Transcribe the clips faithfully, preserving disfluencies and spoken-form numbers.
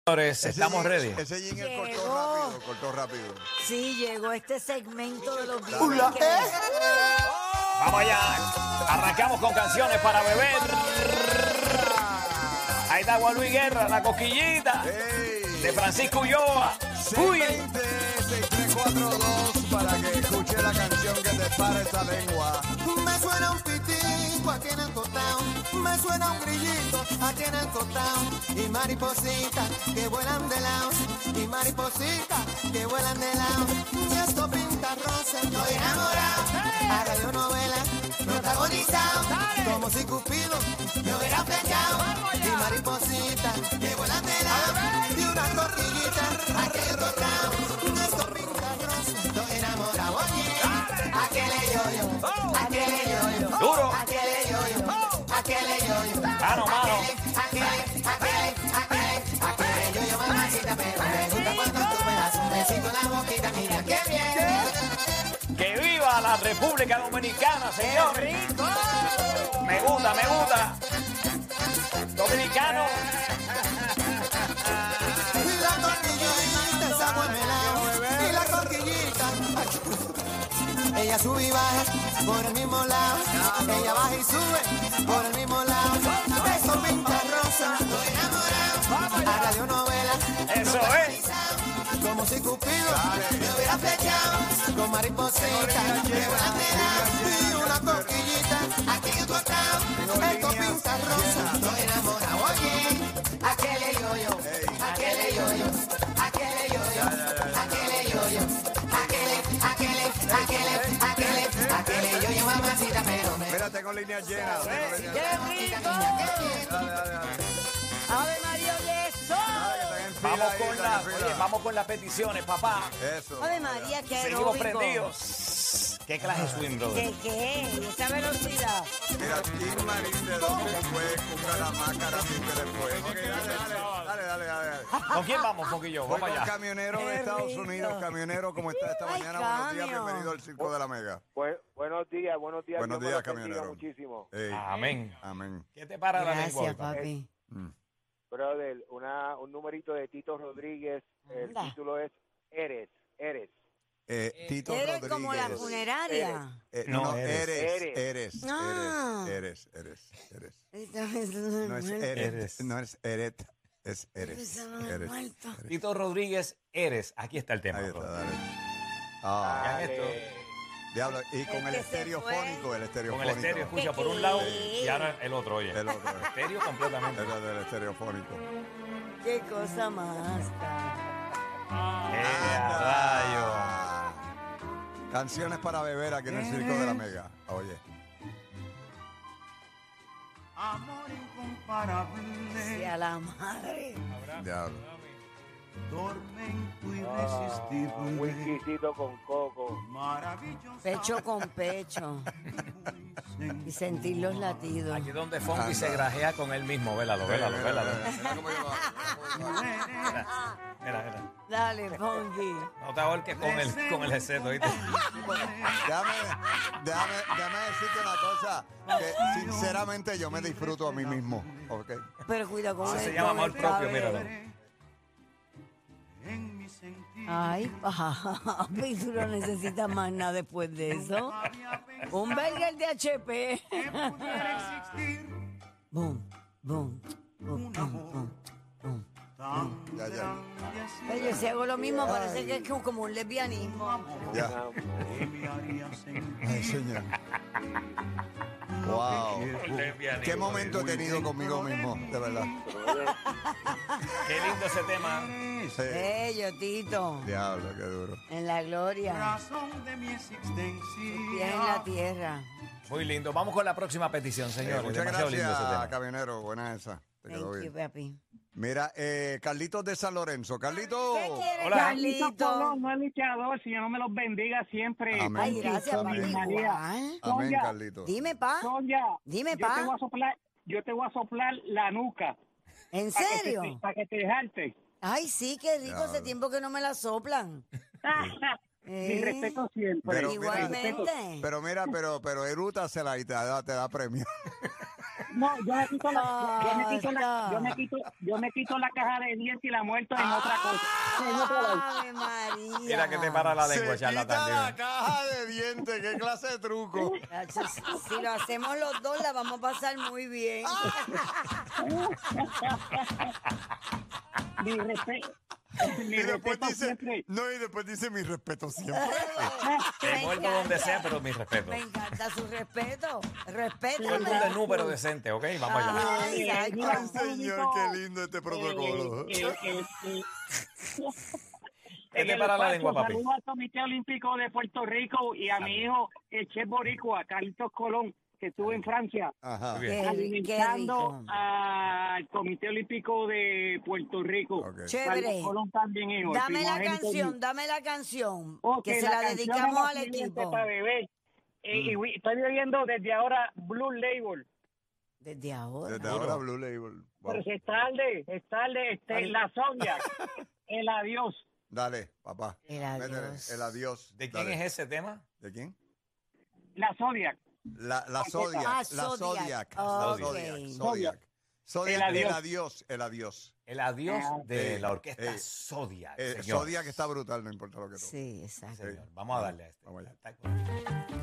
Señores, estamos ready. Ese jingle Llegó. cortó rápido, cortó rápido. Sí, llegó este segmento de los Ula, viernes. que- Vamos allá. Arrancamos con canciones para beber. Ahí está Juan Luis Guerra, la cosquillita Hey. de Francisco Ulloa. Uy. seis veinte, seis tres cuatro dos para que escuche la canción que te para esa lengua. Me suena un pitico aquí en el costado, me suena un grillito aquí en el costado, y maripositas que vuelan de lado, y maripositas que vuelan de lado, y esto pinta rosa, estoy enamorado, a radionovela protagonizado, como si Cupido me hubiera flechado, y maripositas que vuelan de lado, y una tortillita aquí en el costado, esto pinta rosa, estoy enamorado, oye, aquel yo-yo, aquel yo-yo. Duro. Aquele yo-yo, aquele yo-yo, Mano, mano. aquele, aquele, aquele, aquele yo-yo, mamacita, pero me gusta cuando tú me das un besito en la boquita, mira qué bien. Que viva la República Dominicana, señores. Me gusta, me gusta. Dominicano. Y la tortillita, esa buen melao, y la cosquillita, ella sube y baja por el mismo lado, ella baja y sube por el mismo lado, eso pinta rosa, estoy enamorado, a radionovela, Eso es. como si Cupido me hubiera flechado, con maripositas que vuelan de lado, y una cosquillita aquí en tu estado, esto pinta rosa, estoy enamorado, oye, aquele yo-yo, aquele yo-yo, aquele yo-yo, aquele yo-yo, aquele, aquele, aquele, aquele, aquele yo-yo, mamacita, pero me... Mira, tengo líneas llenas. tengo líneas ¡Qué llenas. rico! Dale, dale, dale. ¡Ave María de eso! Dale, que están en fila Vamos ahí, con, están la, en fila. oye, vamos con las peticiones, papá. Eso. ¡Ave María, qué Seguimos aeróbico! prendidos. ¿Qué clase de swing, ¿Qué, brother? qué? ¿Y esa velocidad? Mira, Tim Marín de dónde fue, Cuca la máscara, que después. Ok, dale, dale, dale, dale, dale, dale. ¿Con quién vamos, Fonquillo? Voy Vamos con allá. camionero de Qué Estados rico. Unidos. Camionero, ¿cómo está esta Ay, mañana? Buenos días, cambio. bienvenido al Circo de la Mega. Bu- buenos días, buenos días. Buenos Dios me días, los bendiga camionero. muchísimo. Ey, Amén. amén. ¿Qué te para la lengua? Gracias, papá? papi. Mm. Brother, una, un numerito de Tito Rodríguez. El Anda. título es Eres, Eres. Eh, Tito Eres Rodríguez. como la funeraria. Eh, No, no, eres. eres, Eres. eres, Ah. eres, eres, eres, eres. No No es eres, no es eret, es eres, Estaba eres. muerto. eres. Tito Rodríguez, eres. Aquí está el tema. Ahí está, brother. dale. Ah, Ya Dale. esto. diablo, y con Es el que se estereofónico, el Con estereofónico. el estéreo, escucha por un lado y ahora el otro, oye. El otro. Estéreo completamente. Era del estereofónico. ¡Qué cosa más! ¡Eh, a rayo! Ah. Canciones para beber aquí en el Circo de la Mega. Oye. Amor incomparable, ¡Sí, a la madre! Diablo. tormento Ah, un whiskycito con coco. maravilloso. Pecho con pecho. Y sentir los latidos. Aquí donde Fonky Anda. se grajea con él mismo. Vélalo, vélalo, Mira, vélalo. mira, mira cómo yo lo- Mira, mira, mira. Dale, Fonky. No te ahorques con el, con el headset, ¿oíste? Déjame, déjame, déjame decirte una cosa, que sinceramente yo me disfruto a mí mismo, ¿ok? Pero cuida con Eso el se llama con amor el propio, cabello. míralo. En mi sentir, Ay, papi, tú no necesitas más nada después de eso. Un burger de H P. pudiera existir Boom, boom, boom, boom, boom, boom. tan Ya, ya. grande así, Pero yo si hago lo mismo, parece que es como un lesbianismo. Ya. que me haría sentir Ay, señor. Wow. ¿Qué momento he tenido conmigo mismo, de verdad? Qué lindo ese tema. Sí. Bello, Tito. Diablo, qué duro. En la gloria. razón de mi Pies en existencia. la tierra. Muy lindo. Vamos con la próxima petición, Eh, señores. muchas Demasiado lindo ese gracias, tema. camionero. Buena esa. Te quedó Thank you, bien. papi. Mira, eh, Carlitos de San Lorenzo. Carlitos. ¿Qué quieres, Hola. Carlito? No es luchador, Señor me los bendiga siempre. Amén. Ay, gracias, papi. Amén. Igual. Amén, Sonia. Carlitos. Dime, pa. Sonia, Dime, yo pa. te voy a soplar, yo te voy a soplar la nuca. ¿En para que serio? te- Para que te jarte. Ay, sí, qué rico. Claro. Hace tiempo que no me la soplan. Mi Eh, respeto siempre. Pero, Mi Igualmente. respeto. Pero mira, pero, pero erútasela y te da, te da premio. No, yo me quito la, yo me quito la, Basta. yo me quito, yo me quito la caja de dientes y la muerto en otra cosa. En otro lado. Ave María. Mira que te para la Se lengua, quita charlatán. la dime. caja de dientes. ¿Qué clase de truco? Chacho, Si si lo hacemos los dos, la vamos a pasar muy bien. Mi respeto. Mi Y después respeto dice, siempre. no, y después dice mi respeto siempre. Te Me muerto donde encanta. sea, pero mi respeto. Me encanta su respeto. Todo el Respétame. mundo es número decente, ¿ok? Vamos allá. Ay, ay, Mira, Ay, señor, qué lindo este protocolo. Eh, eh, eh, eh, ¿Qué en te el para la espacio, lengua, papi? Saludos al Comité Olímpico de Puerto Rico y a mi hijo, el chef boricua, Carlitos Colón, que estuvo en Francia, Ajá. Muy bien. Qué, qué alimentando rico. al Comité Olímpico de Puerto Rico. Ok. Chévere. Carlos Colón también, hijo. el Dame la primogénito canción, mío. dame la canción. Ok, que se la, canción dedicamos es la al siguiente equipo. para beber. Eh, y we- estoy bebiendo desde ahora Blue Label. Desde ahora. Desde ahora Blue Label. Wow. Pero si es tarde, es tarde, este, la Sonia, el adiós. Dale, papá. El adiós. Métele, el adiós. ¿De quién Dale. es ese tema? ¿De quién? La Zodiac. La, la Zodiac. Ah, la Zodiac. Zodiac. La Ok. Zodiac. Zodiac. Zodiac. El El adiós. adiós. El adiós. El adiós de Eh, la orquesta eh, Zodiac, Eh, señor. Zodiac está brutal, no importa lo que toque. Sí, exacto. Señor, vamos a darle a este. Vamos allá. Está con-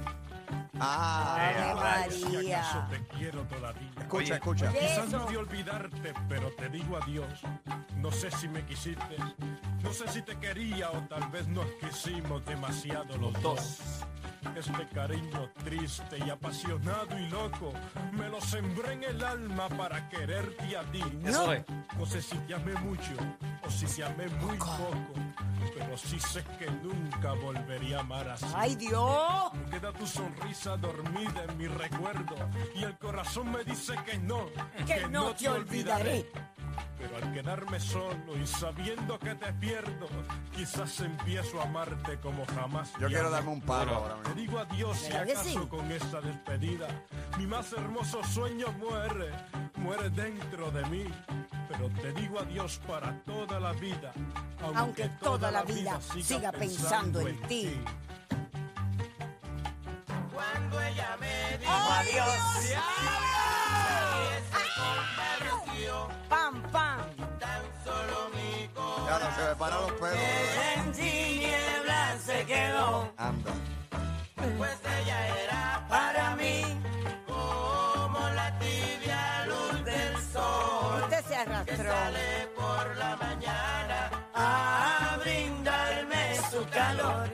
Ah, Ave Si acaso María. te quiero todavía. escucha, Oye. escucha. ¿Qué? Quizás Eso. no de olvidarte, pero te digo adiós. No sé si me quisiste, no sé si te quería o tal vez nos quisimos demasiado los dos. Este cariño triste y apasionado y loco me lo sembré en el alma para quererte a ti. Eso es. No sé si te amé mucho o si te amé muy poco, pero sí sé que nunca volvería a amar así. ¡Ay, Dios! Queda tu sonrisa dormida en mi recuerdo y el corazón me dice que no, Que no te olvidaré. Pero al quedarme solo y sabiendo que te pierdo, quizás empiezo a amarte como jamás. Yo te quiero amé. darme un palo ahora Te mismo. digo adiós si ¿Verdad que acaso sí? con esta despedida mi más hermoso sueño muere, muere dentro de mí. Pero te digo adiós para toda la vida, aunque, Aunque toda la vida siga pensando en ti. Cuando ella me dijo ¡Adiós! adiós, ¡Pam, pam! tan solo mi corazón. Ya no se me paran los pelos. En tinieblas se quedó. Anda. Pues ella era Para mí, como la tibia luz del sol. usted se arrastró Sale por la mañana. a brindarme su calor.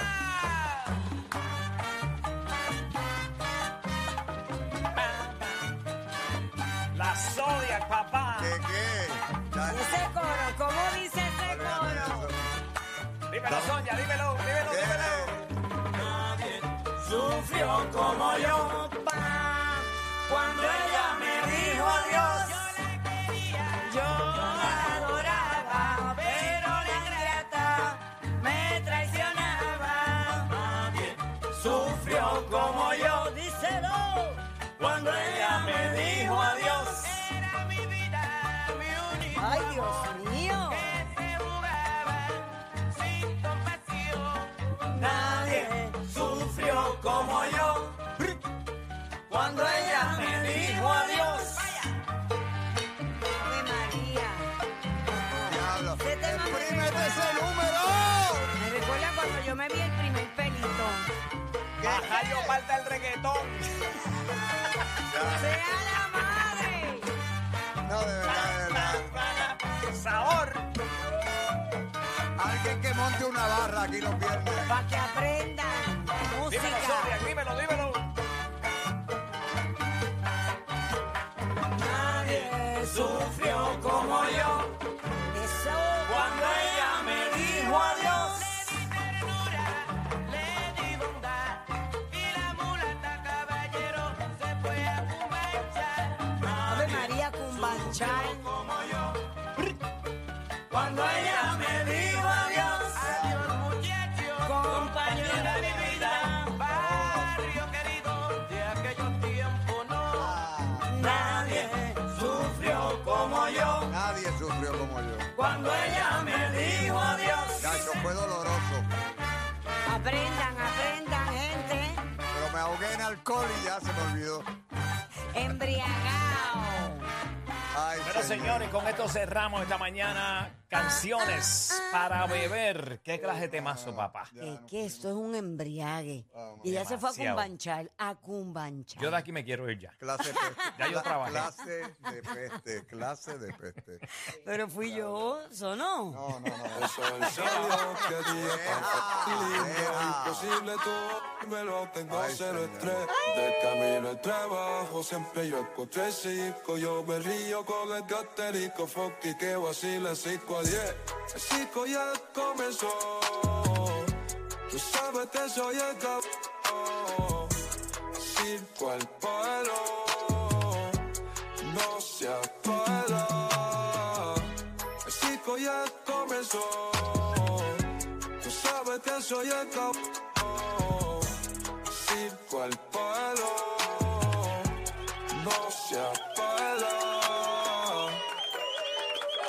La Zodiac, papá. ¿Qué, qué? Ya- Ese coro, ¿cómo dice ese coro? Dímelo, Sonia, dímelo, dímelo, dímelo. ¿Qué? Sufrió como yo, pa, cuando ella me dijo adiós. Yo la adoraba, pero la ingrata me traicionaba. Nadie sufrió como yo, díselo, cuando ella me dijo adiós. Era mi vida, mi único Ay, Dios mío. que se jugaba sin compasión. Nadie sufrió como yo cuando ella me dijo adiós. Ave María. Diablo. Ese tema me ¡Exprímete recuerda- ese número! Me recuerda cuando yo me vi el primer pelito. Majayo falta el reggaetón. ¡Sea la madre! No, de verdad, de verdad. Sabor. Alguien que monte una barra aquí los viernes. Para que aprendan Dímelo, música. Zodiac, dímelo, dímelo. Nadie sufrió como yo. Eso. Cuando ella me dijo adiós. Le di bondad y la mulata caballero se fue a cumbanchar. Ave María Cumbanchar. Cuando ella me dijo adiós. Adiós muchacho, Compañera de mi vida. barrio querido, de aquellos tiempos no. Nadie sufrió como yo. Nadie sufrió como yo. Cuando ella me dijo adiós. Ya, eso fue doloroso. Aprendan, aprendan, gente. Pero me ahogué en alcohol y ya se me olvidó. Embriagado. Ay, Pero señores, con esto cerramos esta mañana. Canciones para beber. ¿Qué clase de temazo, papá? Es que esto es un embriague. Y ya se fue a Demasiado. cumbanchar, a cumbanchar. Yo de aquí me quiero ir ya. Clase de peste. Ya yo Cla- trabajé. Clase de peste, clase de peste. Pero fui yo, ¿sonó? No, no, no. Eso en serio, qué día tan lindo, imposible tú, me lo tengo Ay, cero señor. estrés. De camino al trabajo siempre yo escucho el cinco, yo me río con el gaterico, funky que vacila cinco a diez. El cinco ya comenzó, tú sabes que soy el cabrón. Cinco al palo, no se apaga. El cinco ya comenzó, tú sabes que soy el cabrón. Cinco al palo, no se apaga.